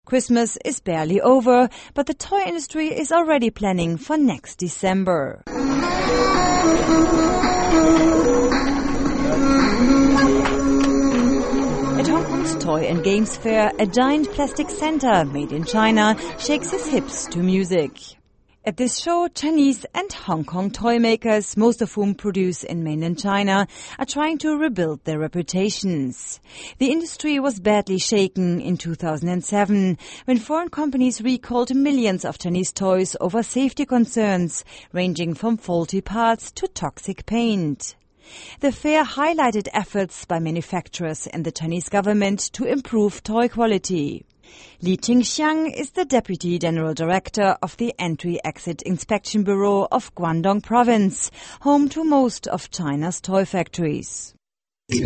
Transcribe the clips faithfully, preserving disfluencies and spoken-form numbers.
Christmas is barely over, but the toy industry is already planning for next December. At Hong Kong's Toy and Games Fair, a giant plastic Santa made in China shakes his hips to music. At this show, Chinese and Hong Kong toy makers, most of whom produce in mainland China, are trying to rebuild their reputations. The industry was badly shaken in two thousand seven when foreign companies recalled millions of Chinese toys over safety concerns, ranging from faulty parts to toxic paint. The fair highlighted efforts by manufacturers and the Chinese government to improve toy quality. Li Qingxiang is the Deputy General Director of the Entry-Exit Inspection Bureau of Guangdong Province, home to most of China's toy factories. In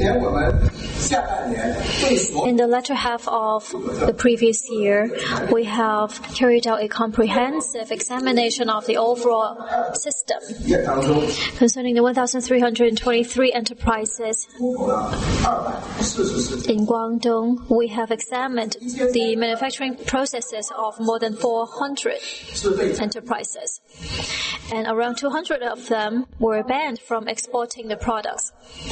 the latter half of the previous year, we have carried out a comprehensive examination of the overall system. Concerning the one thousand three hundred twenty-three enterprises in Guangdong, we have examined the manufacturing processes of more than four hundred enterprises. And around two hundred of them were banned from exporting the products,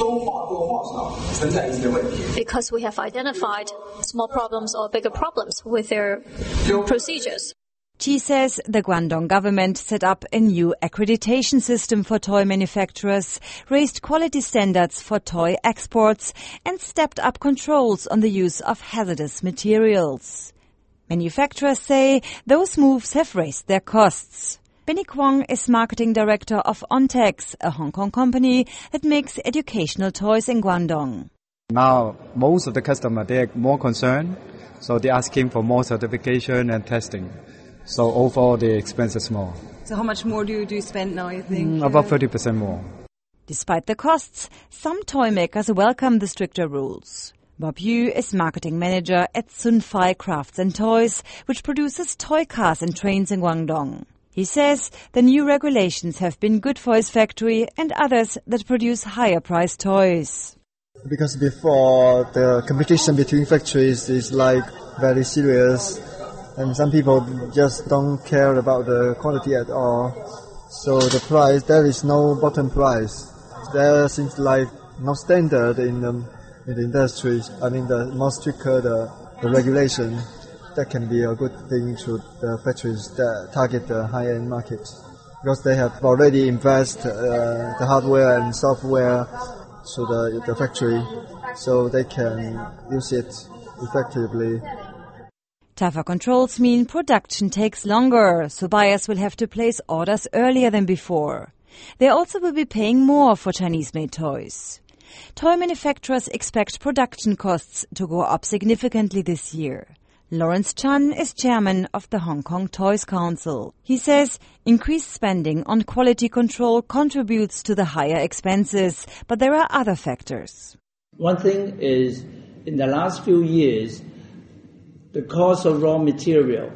because we have identified small problems or bigger problems with their procedures. She says the Guangdong government set up a new accreditation system for toy manufacturers, raised quality standards for toy exports, and stepped up controls on the use of hazardous materials. Manufacturers say those moves have raised their costs. Benny Kwong is marketing director of Ontex, a Hong Kong company that makes educational toys in Guangdong. Now, most of the customers, they're more concerned, so they're asking for more certification and testing. So overall, the expense is more. So how much more do you, do you spend now, you think? Mm, about thirty percent more. Despite the costs, some toy makers welcome the stricter rules. Bob Yu is marketing manager at Sun Fai Crafts and Toys, which produces toy cars and trains in Guangdong. He says the new regulations have been good for his factory and others that produce higher-priced toys. Because before, the competition between factories is like very serious, and some people just don't care about the quality at all. So the price, there is no bottom price. There seems like no standard in the, in the industry. I mean, the more stricter the, the regulation, that can be a good thing to the factories that target the high-end market, because they have already invested uh, the hardware and software to the, the factory, so they can use it effectively. Tougher controls mean production takes longer, so buyers will have to place orders earlier than before. They also will be paying more for Chinese-made toys. Toy manufacturers expect production costs to go up significantly this year. Lawrence Chan is chairman of the Hong Kong Toys Council. He says increased spending on quality control contributes to the higher expenses, but there are other factors. One thing is, in the last few years, the cost of raw material,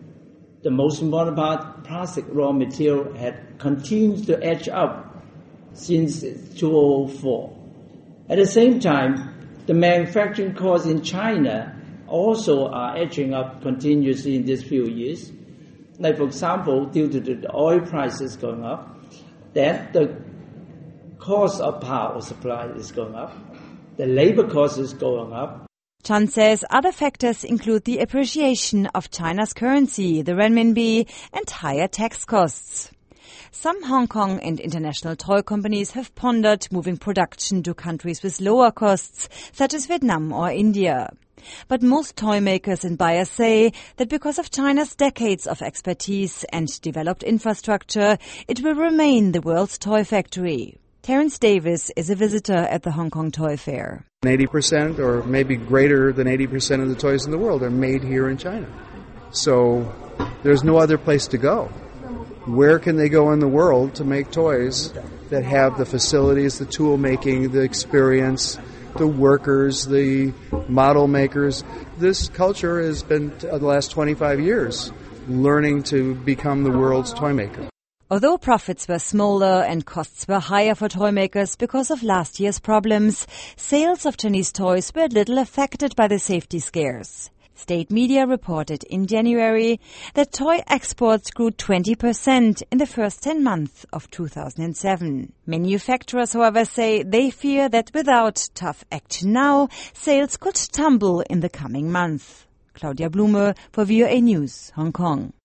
the most important part, plastic raw material, had continued to edge up since two thousand four. At the same time, the manufacturing costs in China also are edging up continuously in these few years. Like, for example, due to the oil prices going up, then the cost of power supply is going up, the labor cost is going up. Chan says other factors include the appreciation of China's currency, the renminbi, and higher tax costs. Some Hong Kong and international toy companies have pondered moving production to countries with lower costs, such as Vietnam or India. But most toy makers and buyers say that because of China's decades of expertise and developed infrastructure, it will remain the world's toy factory. Terence Davis is a visitor at the Hong Kong Toy Fair. eighty percent or maybe greater than eighty percent of the toys in the world are made here in China. So there's no other place to go. Where can they go in the world to make toys that have the facilities, the tool making, the experience, the workers, the model makers? This culture has been, uh, the last twenty-five years, learning to become the world's toy maker. Although profits were smaller and costs were higher for toy makers because of last year's problems, sales of Chinese toys were little affected by the safety scares. State media reported in January that toy exports grew twenty percent in the first ten months of two thousand seven. Manufacturers, however, say they fear that without tough action now, sales could tumble in the coming months. Claudia Blume for V O A News, Hong Kong.